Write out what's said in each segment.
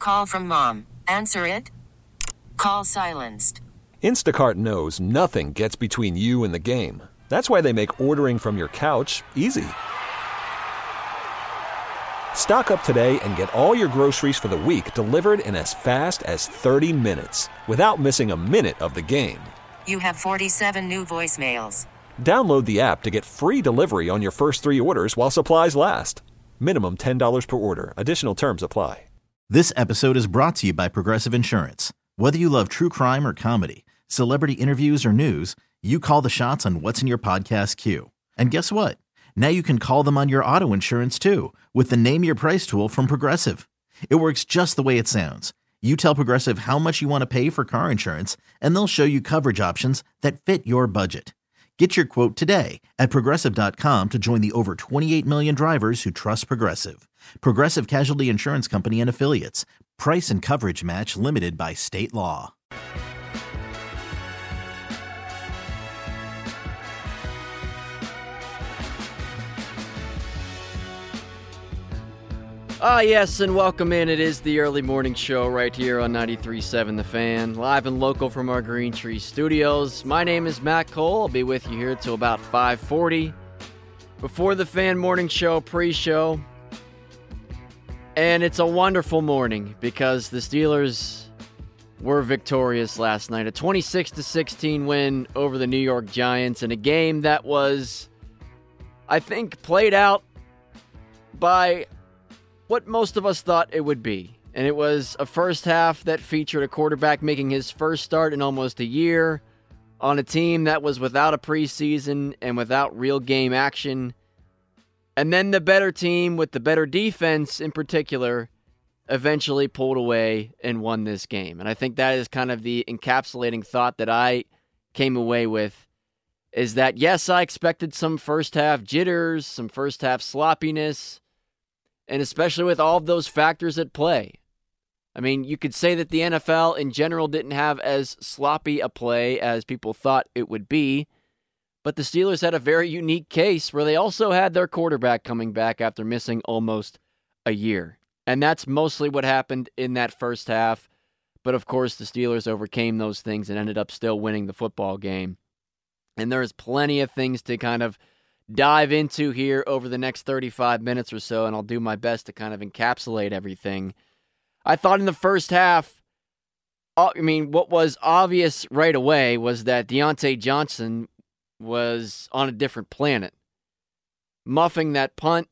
Call from mom. Answer it. Call silenced. Instacart knows nothing gets between you and the game. That's why they make ordering from your couch easy. Stock up today and get all your groceries for the week delivered in as fast as 30 minutes without missing a minute of the game. You have 47 new voicemails. Download the app to get free delivery on your first 3 orders while supplies last. Minimum $10 per order. Additional terms apply. This episode is brought to you by Progressive Insurance. Whether you love true crime or comedy, celebrity interviews or news, you call the shots on what's in your podcast queue. And guess what? Now you can call them on your auto insurance too with the Name Your Price tool from Progressive. It works just the way it sounds. You tell Progressive how much you want to pay for car insurance, and they'll show you coverage options that fit your budget. Get your quote today at Progressive.com to join the over 28 million drivers who trust Progressive. Progressive Casualty Insurance Company and Affiliates. Price and coverage match limited by state law. Yes, and welcome in. It is the early morning show right here on 93.7 The Fan, live and local from our Green Tree Studios. My name is Matt Cole. I'll be with you here till about 5:40 before the Fan Morning Show pre-show. And it's a wonderful morning because the Steelers were victorious last night. A 26-16 win over the New York Giants in a game that was, I think, played out by what most of us thought it would be. And it was a first half that featured a quarterback making his first start in almost a year on a team that was without a preseason and without real game action. And then the better team with the better defense in particular eventually pulled away and won this game. And I think that is kind of the encapsulating thought that I came away with, is that yes, I expected some first half jitters, some first half sloppiness, and especially with all of those factors at play. I mean, you could say that the NFL in general didn't have as sloppy a play as people thought it would be, but the Steelers had a very unique case where they also had their quarterback coming back after missing almost a year. And that's mostly what happened in that first half. But of course, the Steelers overcame those things and ended up still winning the football game. And there's plenty of things to kind of dive into here over the next 35 minutes or so, and I'll do my best to kind of encapsulate everything. I thought in the first half, what was obvious right away was that Diontae Johnson was on a different planet, muffing that punt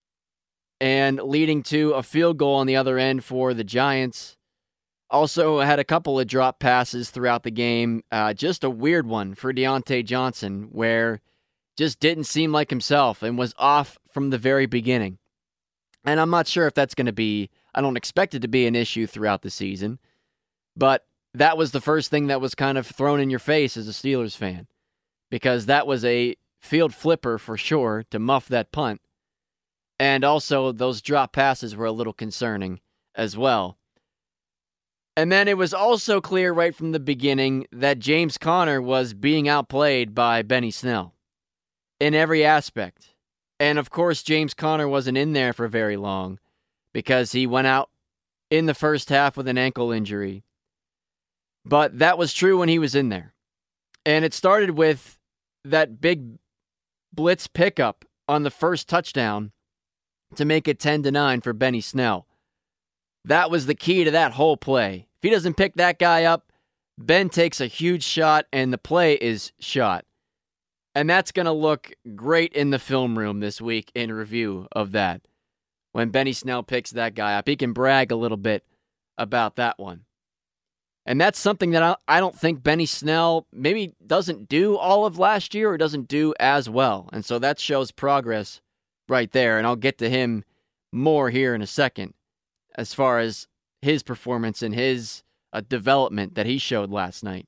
and leading to a field goal on the other end for the Giants. Also had a couple of drop passes throughout the game. Just a weird one for Diontae Johnson where just didn't seem like himself and was off from the very beginning. And I'm not sure if that's going to be, I don't expect it to be an issue throughout the season, but that was the first thing that was kind of thrown in your face as a Steelers fan, because that was a field flipper for sure to muff that punt. And also those drop passes were a little concerning as well. And then it was also clear right from the beginning that James Conner was being outplayed by Benny Snell in every aspect. And of course, James Conner wasn't in there for very long because he went out in the first half with an ankle injury. But that was true when he was in there. And it started with that big blitz pickup on the first touchdown to make it 10-9 for Benny Snell. That was the key to that whole play. If he doesn't pick that guy up, Ben takes a huge shot and the play is shot. And that's going to look great in the film room this week in review of that. When Benny Snell picks that guy up, he can brag a little bit about that one. And that's something that I don't think Benny Snell maybe doesn't do all of last year or doesn't do as well. And so that shows progress right there. And I'll get to him more here in a second as far as his performance and his development that he showed last night.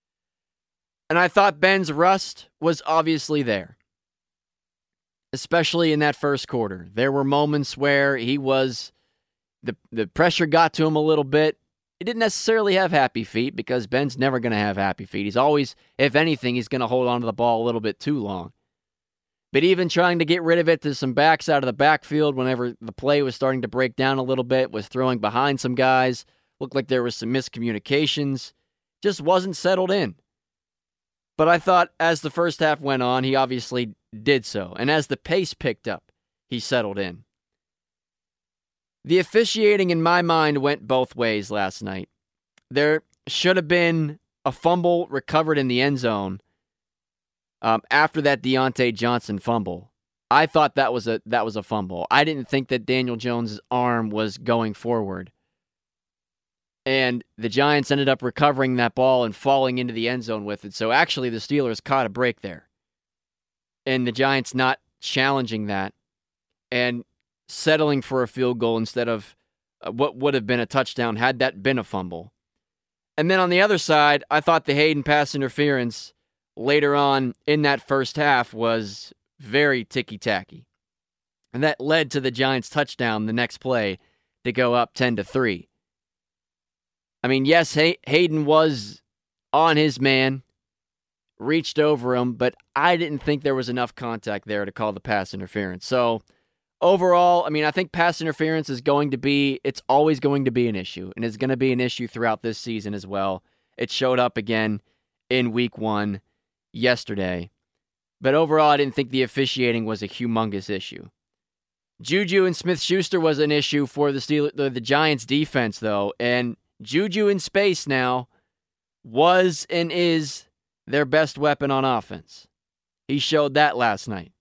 And I thought Ben's rust was obviously there, especially in that first quarter. There were moments where he was, the pressure got to him a little bit. He didn't necessarily have happy feet because Ben's never going to have happy feet. He's always, if anything, he's going to hold on to the ball a little bit too long. But even trying to get rid of it to some backs out of the backfield whenever the play was starting to break down a little bit, was throwing behind some guys, looked like there was some miscommunications, just wasn't settled in. But I thought as the first half went on, he obviously did so. And as the pace picked up, he settled in. The officiating, in my mind, went both ways last night. There should have been a fumble recovered in the end zone after that Deontay Johnson fumble. I thought that was a fumble. I didn't think that Daniel Jones' arm was going forward. And the Giants ended up recovering that ball and falling into the end zone with it. So actually the Steelers caught a break there. And the Giants not challenging that and settling for a field goal instead of what would have been a touchdown had that been a fumble. And then on the other side, I thought the Hayden pass interference later on in that first half was very ticky-tacky. And that led to the Giants' touchdown the next play to go up 10-3. I mean, yes, Hayden was on his man, reached over him, but I didn't think there was enough contact there to call the pass interference. So overall, I mean, I think pass interference is it's always going to be an issue, and it's going to be an issue throughout this season as well. It showed up again in week 1 yesterday. But overall, I didn't think the officiating was a humongous issue. Juju and Smith-Schuster was an issue for the Giants defense, though, and Juju in space now was and is their best weapon on offense. He showed that last night.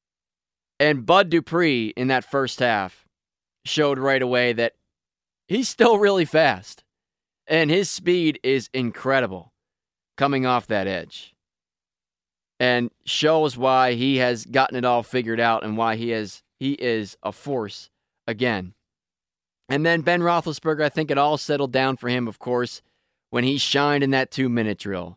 And Bud Dupree in that first half showed right away that he's still really fast. And his speed is incredible coming off that edge. And shows why he has gotten it all figured out and why he is a force again. And then Ben Roethlisberger, I think it all settled down for him, of course, when he shined in that 2-minute drill.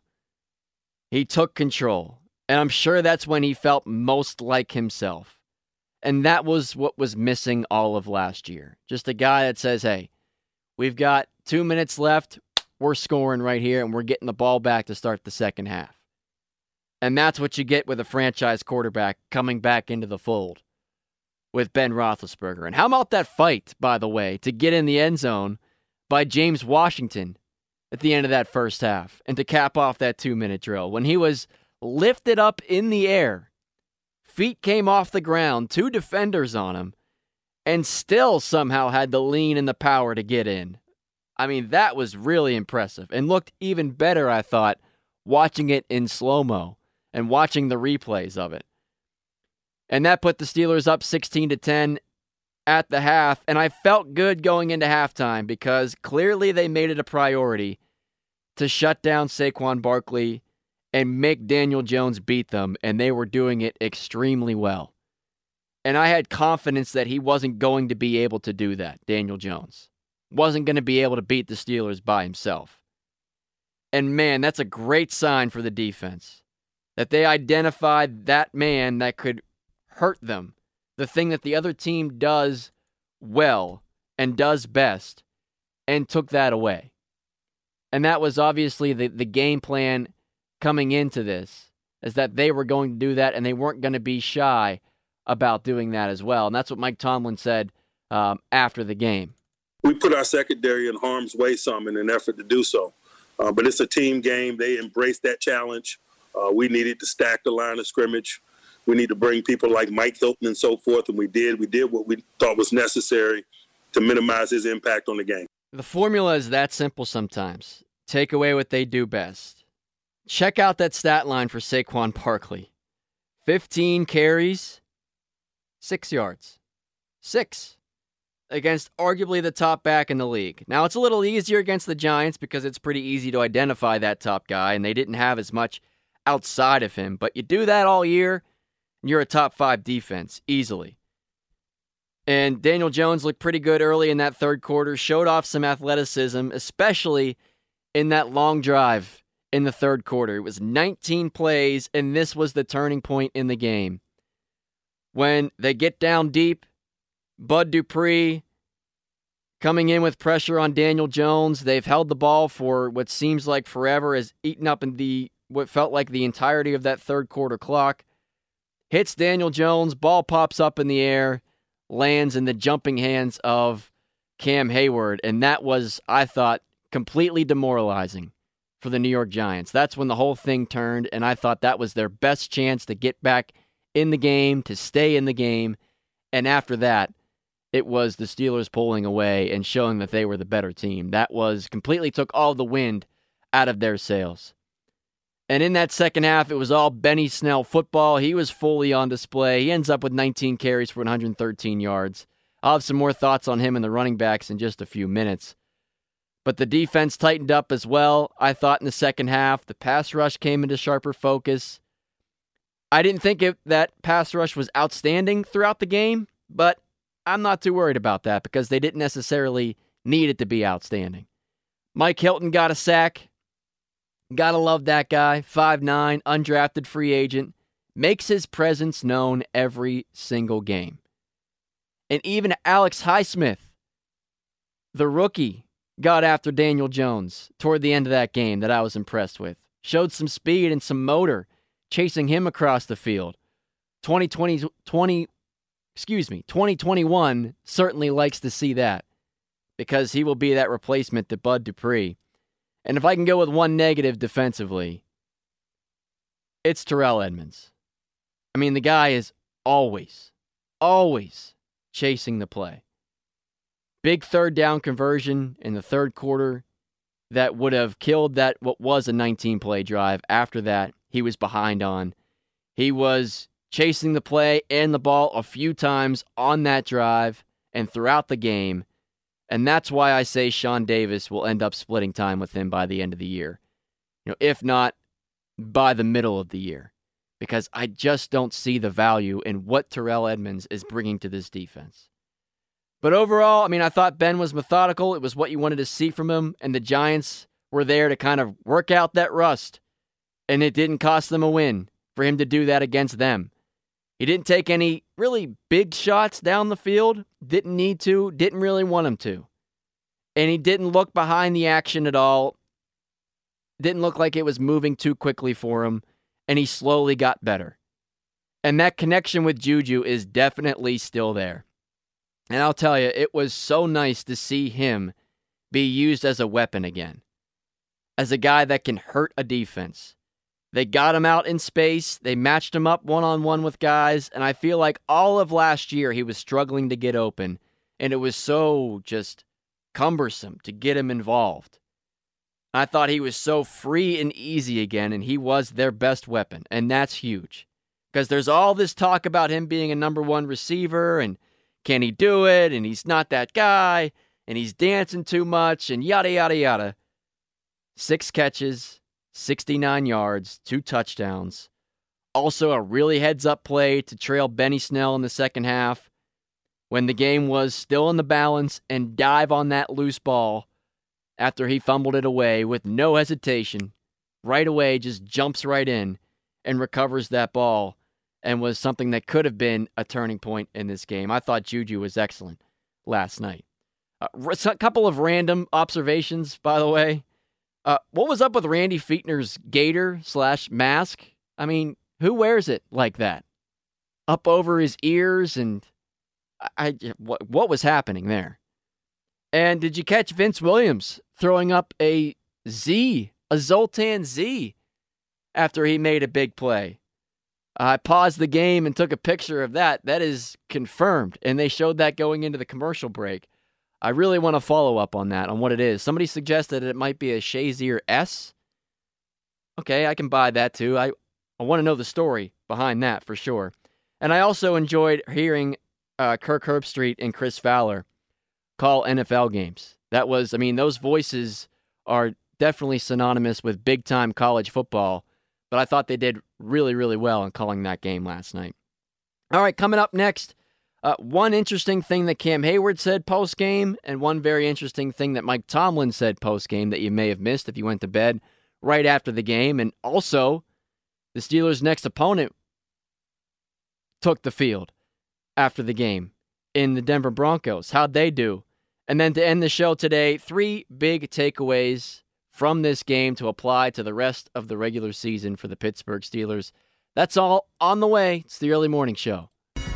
He took control. And I'm sure that's when he felt most like himself. And that was what was missing all of last year. Just a guy that says, hey, we've got 2 minutes left. We're scoring right here, and we're getting the ball back to start the second half. And that's what you get with a franchise quarterback coming back into the fold with Ben Roethlisberger. And how about that fight, by the way, to get in the end zone by James Washington at the end of that first half and to cap off that 2-minute drill when he was lifted up in the air. Feet came off the ground, 2 defenders on him, and still somehow had the lean and the power to get in. I mean, that was really impressive and looked even better, I thought, watching it in slow-mo and watching the replays of it. And that put the Steelers up 16-10 at the half, and I felt good going into halftime because clearly they made it a priority to shut down Saquon Barkley and make Daniel Jones beat them, and they were doing it extremely well. And I had confidence that he wasn't going to be able to do that, Daniel Jones. Wasn't going to be able to beat the Steelers by himself. And man, that's a great sign for the defense, that they identified that man that could hurt them, the thing that the other team does well and does best, and took that away. And that was obviously the game plan coming into this, is that they were going to do that and they weren't going to be shy about doing that as well. And that's what Mike Tomlin said after the game. We put our secondary in harm's way some in an effort to do so. But it's a team game. They embraced that challenge. We needed to stack the line of scrimmage. We need to bring people like Mike Hilton and so forth, and we did. We did what we thought was necessary to minimize his impact on the game. The formula is that simple sometimes. Take away what they do best. Check out that stat line for Saquon Barkley. 15 carries, 6 yards. 6. Against arguably the top back in the league. Now, it's a little easier against the Giants because it's pretty easy to identify that top guy, and they didn't have as much outside of him. But you do that all year, and you're a top 5 defense, easily. And Daniel Jones looked pretty good early in that third quarter, showed off some athleticism, especially in that long drive in the third quarter. It was 19 plays, and this was the turning point in the game. When they get down deep, Bud Dupree coming in with pressure on Daniel Jones. They've held the ball for what seems like forever, has eaten up in what felt like the entirety of that third quarter clock. hits Daniel Jones, ball pops up in the air, lands in the jumping hands of Cam Hayward, and that was, I thought, completely demoralizing for the New York Giants. That's when the whole thing turned, and I thought that was their best chance to get back in the game, to stay in the game, and after that, it was the Steelers pulling away and showing that they were the better team. That was completely took all the wind out of their sails. And in that second half, it was all Benny Snell football. He was fully on display. He ends up with 19 carries for 113 yards. I'll have some more thoughts on him and the running backs in just a few minutes. But the defense tightened up as well. I thought in the second half, the pass rush came into sharper focus. I didn't think that pass rush was outstanding throughout the game, but I'm not too worried about that because they didn't necessarily need it to be outstanding. Mike Hilton got a sack. Gotta love that guy. 5'9", undrafted free agent. Makes his presence known every single game. And even Alex Highsmith, the rookie, got after Daniel Jones toward the end of that game that I was impressed with. Showed some speed and some motor, chasing him across the field. 2021 certainly likes to see that because he will be that replacement to Bud Dupree. And if I can go with one negative defensively, it's Terrell Edmunds. I mean, the guy is always chasing the play. Big third down conversion in the third quarter that would have killed that what was a 19-play drive. After that, he was behind on. He was chasing the play and the ball a few times on that drive and throughout the game. And that's why I say Sean Davis will end up splitting time with him by the end of the year. If not by the middle of the year. Because I just don't see the value in what Terrell Edmunds is bringing to this defense. But overall, I mean, I thought Ben was methodical. It was what you wanted to see from him. And the Giants were there to kind of work out that rust. And it didn't cost them a win for him to do that against them. He didn't take any really big shots down the field. Didn't need to. Didn't really want him to. And he didn't look behind the action at all. Didn't look like it was moving too quickly for him. And he slowly got better. And that connection with Juju is definitely still there. And I'll tell you, it was so nice to see him be used as a weapon again. As a guy that can hurt a defense. They got him out in space. They matched him up one-on-one with guys. And I feel like all of last year he was struggling to get open. And it was so just cumbersome to get him involved. I thought he was so free and easy again, and he was their best weapon. And that's huge. Because there's all this talk about him being a number one receiver, and can he do it, and he's not that guy, and he's dancing too much, and yada, yada, yada. 6 catches, 69 yards, 2 touchdowns. Also a really heads-up play to trail Benny Snell in the second half when the game was still in the balance and dive on that loose ball after he fumbled it away with no hesitation. Right away, just jumps right in and recovers that ball and was something that could have been a turning point in this game. I thought Juju was excellent last night. A couple of random observations, by the way. What was up with Randy Fichtner's gaiter/mask? I mean, who wears it like that? Up over his ears, and what was happening there? And did you catch Vince Williams throwing up a Zoltan Z, after he made a big play? I paused the game and took a picture of that. That is confirmed, and they showed that going into the commercial break. I really want to follow up on that, on what it is. Somebody suggested it might be a Shazier S. Okay, I can buy that too. I want to know the story behind that for sure. And I also enjoyed hearing Kirk Herbstreit and Chris Fowler call NFL games. That was, I mean, those voices are definitely synonymous with big-time college football, but I thought they did really, really well in calling that game last night. All right, coming up next, one interesting thing that Cam Hayward said post-game, and one very interesting thing that Mike Tomlin said post-game that you may have missed if you went to bed right after the game. And also, the Steelers' next opponent took the field after the game in the Denver Broncos. How'd they do? And then to end the show today, 3 big takeaways from this game to apply to the rest of the regular season for the Pittsburgh Steelers. That's all on the way. It's the early morning show.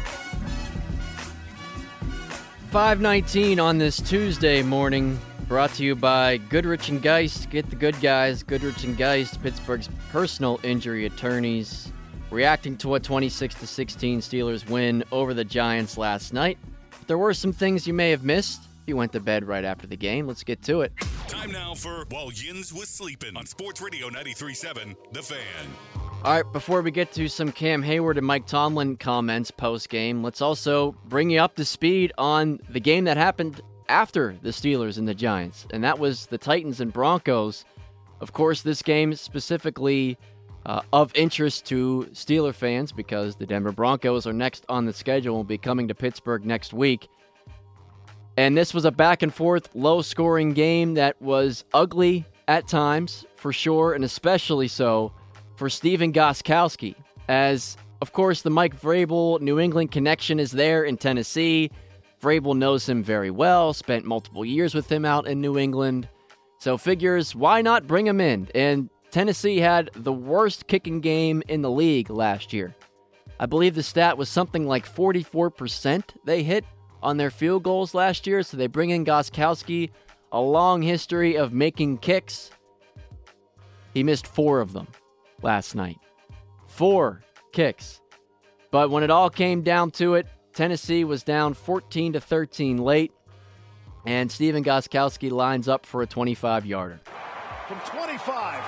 5:19 on this Tuesday morning, brought to you by Goodrich & Geist. Get the good guys. Goodrich & Geist, Pittsburgh's personal injury attorneys, reacting to a 26-16 Steelers win over the Giants last night. There were some things you may have missed if you went to bed right after the game. Let's get to it. Time now for While Yins Was Sleeping on Sports Radio 93.7 The Fan. All right, before we get to some Cam Hayward and Mike Tomlin comments post-game, let's also bring you up to speed on the game that happened after the Steelers and the Giants, and that was the Titans and Broncos. Of course, this game specifically of interest to Steeler fans because the Denver Broncos are next on the schedule and will be coming to Pittsburgh next week. And this was a back-and-forth, low-scoring game that was ugly at times, for sure, and especially so for Stephen Gostkowski, as, of course, the Mike Vrabel New England connection is there in Tennessee. Vrabel knows him very well, spent multiple years with him out in New England, so figures, why not bring him in? And Tennessee had the worst kicking game in the league last year. I believe the stat was something like 44% they hit on their field goals last year, so they bring in Gostkowski, a long history of making kicks. He missed 4 of them last night. 4 kicks. But when it all came down to it, Tennessee was down 14-13 late, and Stephen Gostkowski lines up for a 25-yarder. From 25,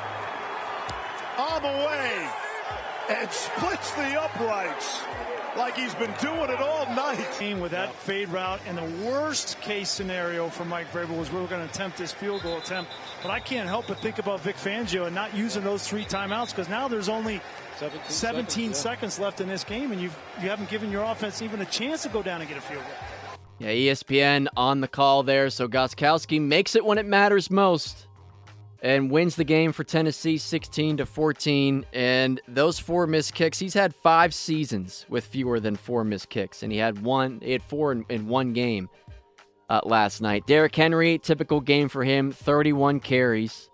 on the way, and splits the uprights like he's been doing it all night. With that fade route, and the worst case scenario for Mike Vrabel was we were going to attempt this field goal attempt. But I can't help but think about Vic Fangio and not using those 3 timeouts, because now there's only 17 seconds left in this game, and you haven't given your offense even a chance to go down and get a field goal. Yeah, ESPN on the call there, so Gostkowski makes it when it matters most and wins the game for Tennessee 16-14. And those 4 missed kicks, he's had 5 seasons with fewer than 4 missed kicks, and he had 4 in one game last night. Derrick Henry, typical game for him, 31 carries,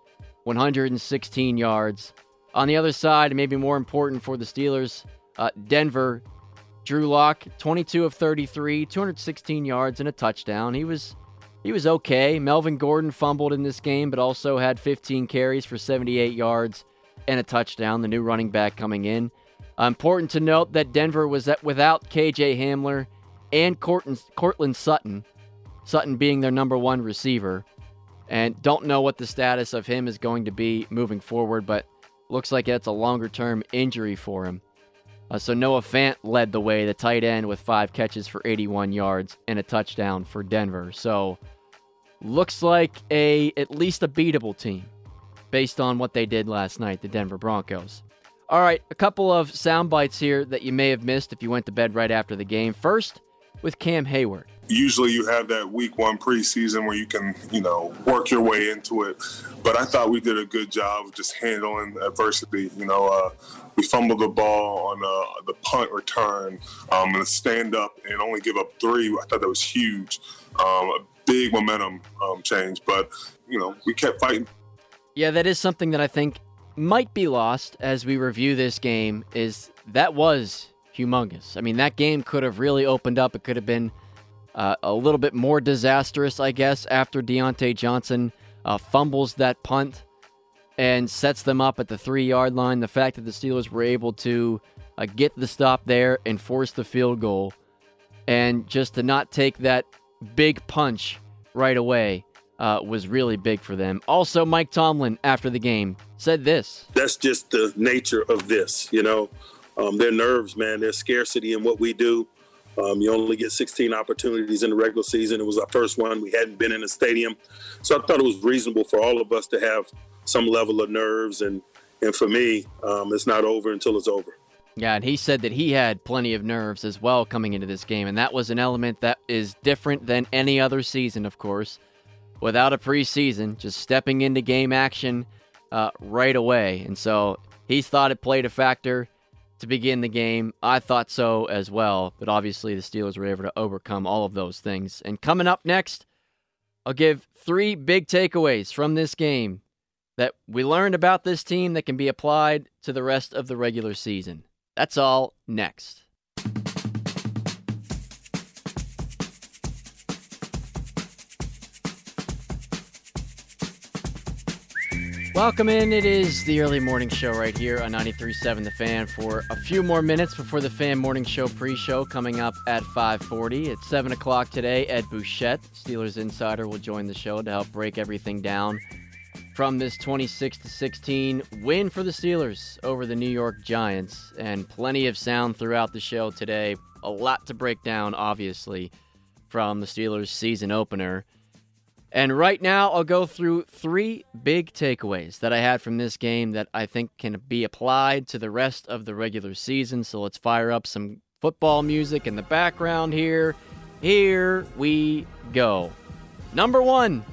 116 yards. On the other side, maybe more important for the Steelers, Denver, Drew Lock, 22 of 33, 216 yards and a touchdown. He was okay. Melvin Gordon fumbled in this game, but also had 15 carries for 78 yards and a touchdown, the new running back coming in. Important to note that Denver was without KJ Hamler and Cortland Sutton, Sutton being their number 1 receiver, and don't know what the status of him is going to be moving forward, but looks like it's a longer-term injury for him. So Noah Fant led the way, the tight end, with 5 catches for 81 yards and a touchdown for Denver. So looks like at least a beatable team based on what they did last night, the Denver Broncos. All right, a couple of sound bites here that you may have missed if you went to bed right after the game. First, with Cam Hayward. Usually you have that week 1 preseason where you can, work your way into it. But I thought we did a good job of just handling adversity. We fumbled the ball on the punt return and the stand-up and only give up 3. I thought that was huge. A big momentum change. But, we kept fighting. Yeah, that is something that I think might be lost as we review this game, is that was humongous. I mean, that game could have really opened up. It could have been a little bit more disastrous, I guess, after Deontay Johnson fumbles that punt and sets them up at the 3-yard line. The fact that the Steelers were able to get the stop there and force the field goal, and just to not take that big punch right away was really big for them. Also, Mike Tomlin, after the game, said this. That's just the nature of this, Their nerves, man, there's scarcity in what we do. You only get 16 opportunities in the regular season. It was our first one. We hadn't been in a stadium. So I thought it was reasonable for all of us to have some level of nerves. And for me, it's not over until it's over. Yeah, and he said that he had plenty of nerves as well coming into this game. And that was an element that is different than any other season, of course. Without a preseason, just stepping into game action right away. And so he thought it played a factor to begin the game. I thought so as well, but obviously the Steelers were able to overcome all of those things. And coming up next, I'll give 3 big takeaways from this game that we learned about this team that can be applied to the rest of the regular season. That's all next. Welcome in. It is the early morning show right here on 93.7 The Fan for a few more minutes before the Fan Morning Show pre-show coming up at 5:40. At 7 o'clock today, Ed Bouchette, Steelers insider, will join the show to help break everything down from this 26-16 win for the Steelers over the New York Giants. And plenty of sound throughout the show today. A lot to break down, obviously, from the Steelers season opener. And right now, I'll go through 3 big takeaways that I had from this game that I think can be applied to the rest of the regular season. So let's fire up some football music in the background here. Here we go. Number 1,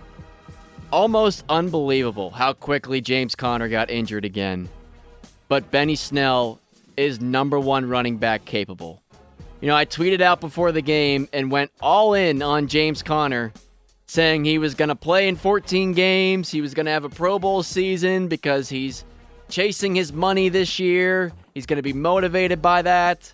almost unbelievable how quickly James Conner got injured again. But Benny Snell is number 1 running back capable. You know, I tweeted out before the game and went all in on James Conner, saying he was going to play in 14 games, he was going to have a Pro Bowl season because he's chasing his money this year, he's going to be motivated by that.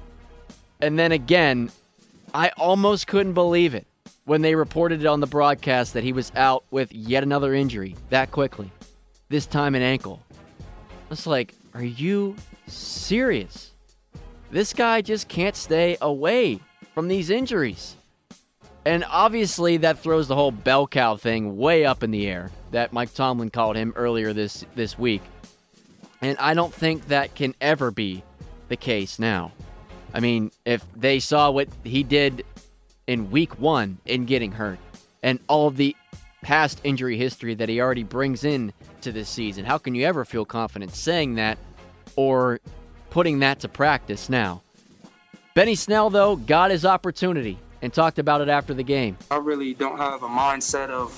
And then again, I almost couldn't believe it when they reported it on the broadcast that he was out with yet another injury that quickly, this time an ankle. I was like, are you serious? This guy just can't stay away from these injuries. And obviously that throws the whole bell cow thing way up in the air that Mike Tomlin called him earlier this week. And I don't think that can ever be the case now. I mean, if they saw what he did in week 1 in getting hurt and all of the past injury history that he already brings in to this season, how can you ever feel confident saying that or putting that to practice now? Benny Snell, though, got his opportunity and talked about it after the game. I really don't have a mindset of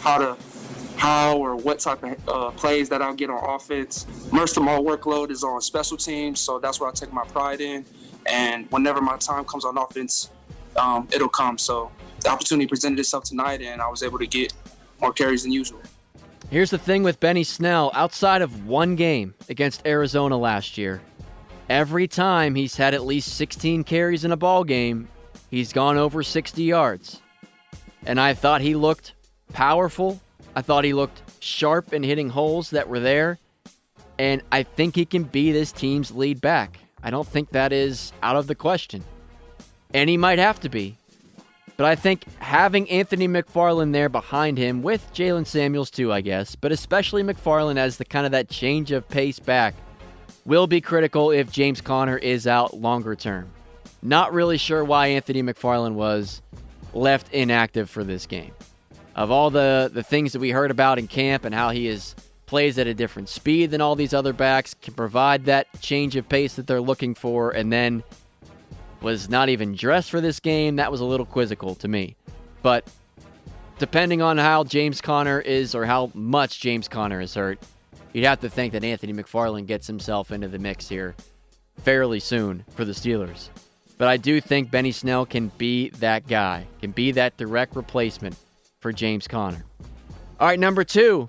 how or what type of plays that I'll get on offense. Most of my workload is on special teams, so that's where I take my pride in. And whenever my time comes on offense, it'll come. So the opportunity presented itself tonight, and I was able to get more carries than usual. Here's the thing with Benny Snell. Outside of one game against Arizona last year, every time he's had at least 16 carries in a ball game, he's gone over 60 yards. And I thought he looked powerful. I thought he looked sharp in hitting holes that were there. And I think he can be this team's lead back. I don't think that is out of the question. And he might have to be. But I think having Anthony McFarland there behind him, with Jalen Samuels too, I guess, but especially McFarland as the kind of that change of pace back, will be critical if James Conner is out longer term. Not really sure why Anthony McFarland was left inactive for this game. Of all the things that we heard about in camp and how he plays at a different speed than all these other backs, can provide that change of pace that they're looking for, and then was not even dressed for this game, that was a little quizzical to me. But depending on how James Conner is or how much James Conner is hurt, you'd have to think that Anthony McFarland gets himself into the mix here fairly soon for the Steelers. But I do think Benny Snell can be that guy, can be that direct replacement for James Conner. All right, number 2,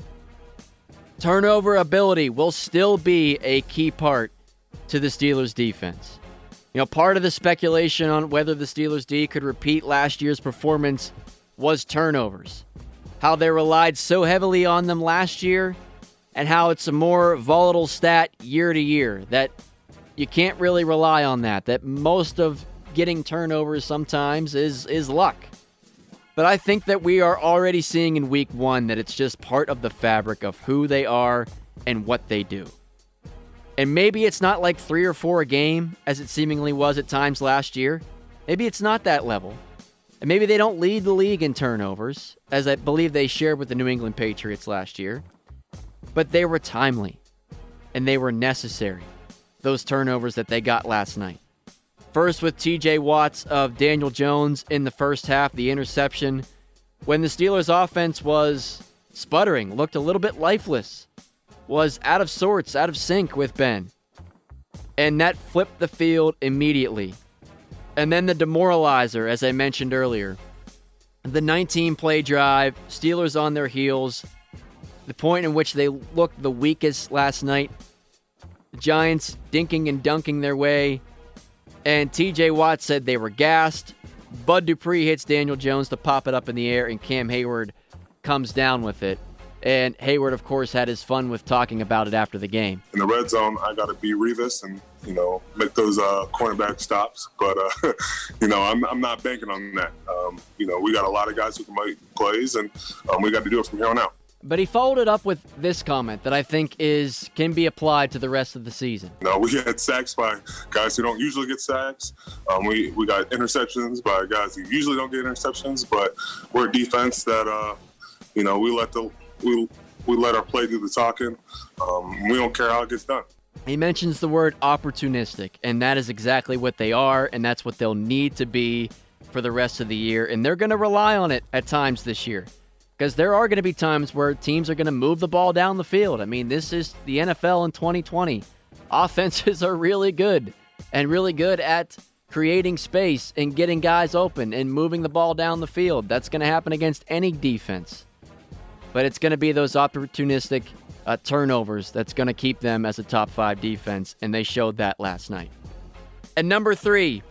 turnover ability will still be a key part to the Steelers' defense. You know, part of the speculation on whether the Steelers' D could repeat last year's performance was turnovers. How they relied so heavily on them last year, and how it's a more volatile stat year to year, that you can't really rely on that most of getting turnovers sometimes is luck. But I think that we are already seeing in week 1 that it's just part of the fabric of who they are and what they do. And maybe it's not like 3 or 4 a game, as it seemingly was at times last year. Maybe it's not that level. And maybe they don't lead the league in turnovers, as I believe they shared with the New England Patriots last year. But they were timely, and they were necessary, those turnovers that they got last night. First with TJ Watts of Daniel Jones in the first half, the interception, when the Steelers' offense was sputtering, looked a little bit lifeless, was out of sorts, out of sync with Ben. And that flipped the field immediately. And then the demoralizer, as I mentioned earlier. The 19-play drive, Steelers on their heels, the point in which they looked the weakest last night. The Giants dinking and dunking their way. And TJ Watt said they were gassed. Bud Dupree hits Daniel Jones to pop it up in the air, and Cam Hayward comes down with it. And Hayward, of course, had his fun with talking about it after the game. In the red zone, I got to be Revis and, make those cornerback stops. But, I'm not banking on that. We got a lot of guys who can make plays, and we got to do it from here on out. But he followed it up with this comment that I think can be applied to the rest of the season. We get sacks by guys who don't usually get sacks. We got interceptions by guys who usually don't get interceptions. But we're a defense that, we let our play do the talking. We don't care how it gets done. He mentions the word opportunistic, and that is exactly what they are, and that's what they'll need to be for the rest of the year. And they're going to rely on it at times this year, because there are going to be times where teams are going to move the ball down the field. I mean, this is the NFL in 2020. Offenses are really good, and really good at creating space and getting guys open and moving the ball down the field. That's going to happen against any defense. But it's going to be those opportunistic turnovers that's going to keep them as a top 5 defense, and they showed that last night. And number 3,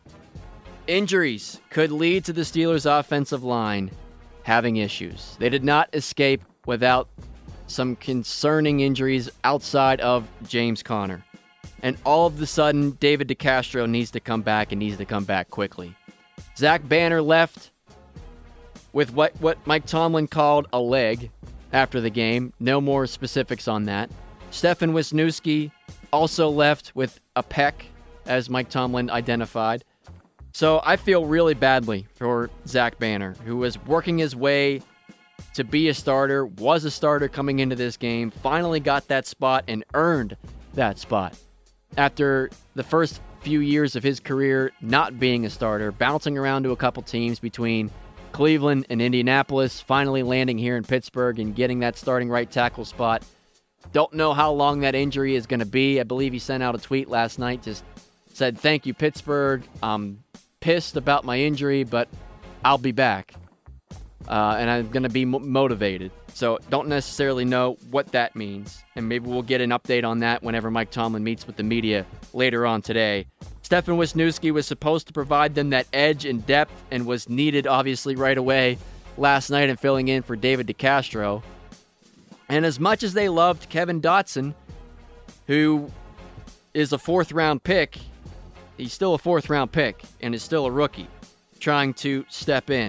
injuries could lead to the Steelers' offensive line having issues. They did not escape without some concerning injuries outside of James Conner. And all of a sudden, David DeCastro needs to come back and needs to come back quickly. Zach Banner left with what Mike Tomlin called a leg after the game. No more specifics on that. Stefan Wisniewski also left with a pec, as Mike Tomlin identified. So I feel really badly for Zach Banner, who was working his way to be a starter, was a starter coming into this game, finally got that spot and earned that spot. After the first few years of his career not being a starter, bouncing around to a couple teams between Cleveland and Indianapolis, finally landing here in Pittsburgh and getting that starting right tackle spot. Don't know how long that injury is going to be. I believe he sent out a tweet last night, just said, "Thank you, Pittsburgh. I'm pissed about my injury, but I'll be back. And I'm going to be motivated." So don't necessarily know what that means. And maybe we'll get an update on that whenever Mike Tomlin meets with the media later on today. Stefan Wisniewski was supposed to provide them that edge and depth and was needed, obviously, right away last night in filling in for David DeCastro. And as much as they loved Kevin Dotson, who is a 4th-round pick, he's still a 4th-round pick and is still a rookie trying to step in.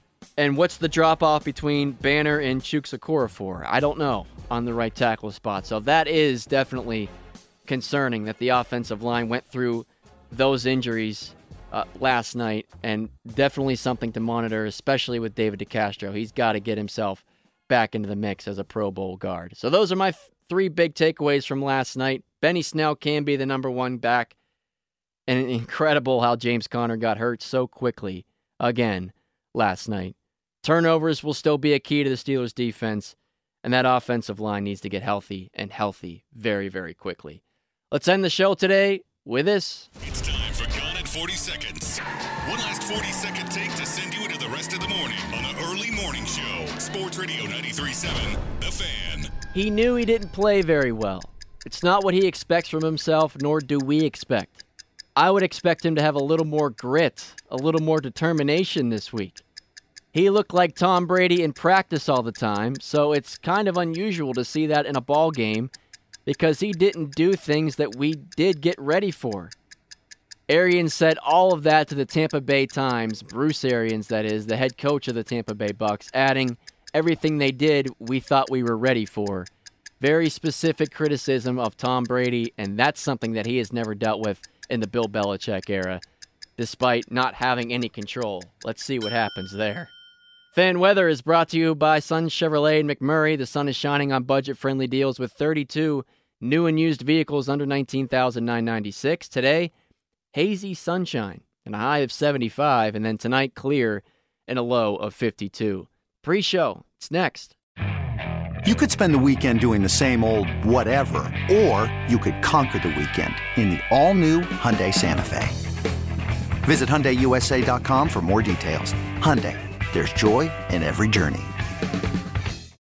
And what's the drop-off between Banner and Chuks Okorafor? I don't know on the right tackle spot. So that is definitely concerning that the offensive line went through those injuries last night, and definitely something to monitor, especially with David DeCastro. He's got to get himself back into the mix as a Pro Bowl guard. So those are my 3 big takeaways from last night. Benny Snell can be the number 1 back, and incredible how James Conner got hurt so quickly again last night. Turnovers will still be a key to the Steelers' defense, and that offensive line needs to get healthy very, very quickly. Let's end the show today with this. It's time for Gone in 40 Seconds. One last 40-second take to send you into the rest of the morning on the early morning show. Sports Radio 93.7, The Fan. He knew he didn't play very well. It's not what he expects from himself, nor do we expect. I would expect him to have a little more grit, a little more determination this week. He looked like Tom Brady in practice all the time, so it's kind of unusual to see that in a ball game, because he didn't do things that we did get ready for. Arians said all of that to the Tampa Bay Times, Bruce Arians, that is, the head coach of the Tampa Bay Bucks, adding, "Everything they did, we thought we were ready for." Very specific criticism of Tom Brady, and that's something that he has never dealt with in the Bill Belichick era, despite not having any control. Let's see what happens there. Fan Weather is brought to you by Sun Chevrolet in McMurray. The sun is shining on budget-friendly deals with 32 new and used vehicles under $19,996. Today, hazy sunshine and a high of 75, and then tonight, clear and a low of 52. Pre-show, it's next. You could spend the weekend doing the same old whatever, or you could conquer the weekend in the all-new Hyundai Santa Fe. Visit HyundaiUSA.com for more details. Hyundai, there's joy in every journey.